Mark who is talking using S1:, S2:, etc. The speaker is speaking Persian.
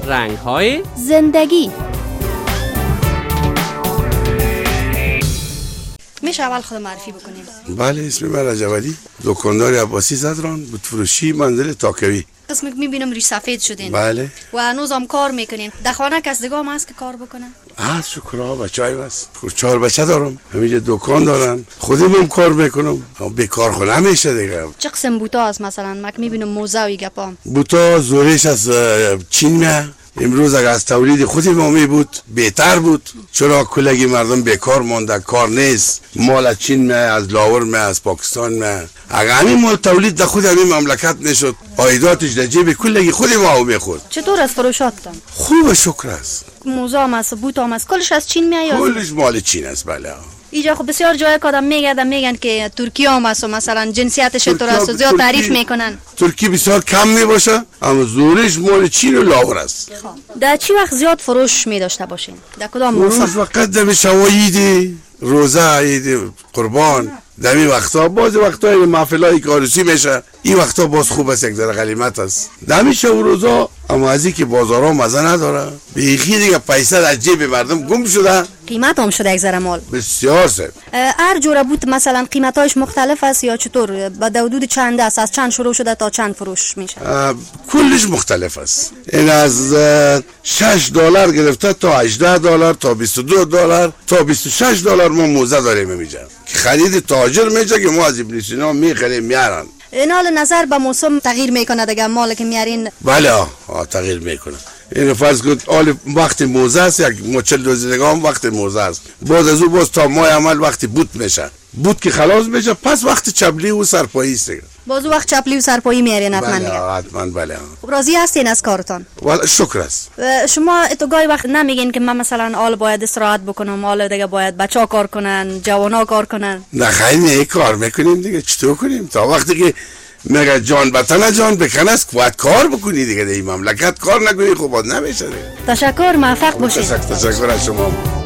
S1: رنگ‌های
S2: زندگی.
S3: میشه اول خود معرفی بکنیم؟
S4: بله، اسم من رجب علی، دکاندار عباسی زدران، بود فروشی منزل تاکوی.
S3: قسم که میبینم ریش سفید شدین.
S4: بله.
S3: و هنوز هم کار میکنین. در خانه کس دیگه هم هست که کار بکنن؟
S4: شکرها، بچه های هست. 4 بچه دارم، همینجا دکان دارن، خودم هم کار میکنم، بیکار خود نمیشه دیگه.
S3: چه قسم بوتا هست مثلا؟ من میبینم موزه و گپام.
S4: بوتا زورش از چین میه. امروز اگر از تولید خودی ما می بود بهتر بود، چرا کلگی مردم بیکار مانده، کار نیست. مال از چین میه، از لاور میه، از پاکستان میه. اگر همین مال تولید در خود همین مملکت نشد، عایداتش در جیب کلگی خودی ما میخورد.
S3: چطور از فروشاتتان؟
S4: خوب، شکر است.
S3: موزه هم است، بوتا هم است، کلش از چین میه یا؟
S4: کلش مال چین است. بله.
S3: اینجا خب بسیار جای که آدم میگن که ترکیه هم است و مثلا جنسیتش چطور است و زیاد تعریف میکنن.
S4: ترکی بسیار کم میباشه، اما زورش مال چین و لاور است.
S3: در چی وقت زیاد فروش میداشته باشین؟ در کدام موسم؟
S4: فروش وقت دم شواید، روزه، عید قربان، دمی وقتا، باز وقتا محفلای کارسی میشه، این وقتا باز خوب است، یک ذره غنیمت است. دمی شب و روزا، اما از اینکه بازارها مزه نداره، بیخی دیگه پیسه در جیب مردم گم شده،
S3: قیمت هم شده یک ذره مال.
S4: بسیار سه.
S3: هر جوره بود مثلا قیمتاش مختلف است یا چطور؟ با حدود چند است؟ از چند شروع شده تا چند فروش میشه؟
S4: کلش مختلف است. این از $6 گرفته تا $18 تا $22 تا $26 ما موزه داریم اینجا که خرید تاجر میشه که ما از ابن سینا میخریم میارن.
S3: این حال نظر به موسم تغییر میکنه دیگه مال که میارین؟
S4: بله تغییر میکنه. این فرض کنید حال وقت موزه است، یک مچل روزگام وقت موزه است، بعد از او باز تا ماه عمل وقتی بوت میشه، بوت که خلاص میشه پس وقت چپلی و سرپایی است دیگه.
S3: باز وقت چپلی و سرپایی میارین حتما؟
S4: بله حتما. بله.
S3: راضی هستین از کارتان؟
S4: والا شکر است.
S3: شما تو گاهی وقت نمیگین که من مثلا حال باید استراحت بکنم، حال دیگه باید بچه‌ها کار کنن، جوانا کار کنن؟
S4: نه خیلی کار میکنیم دیگه، چطور کنیم تا وقتی که مگر جان بطن جان بکنه است باید کار بکنی دیگه. این مملکت کار نکنی خب باید نمیشه دیگه.
S3: تشکر، موفق باشید.
S4: تشکر از شما.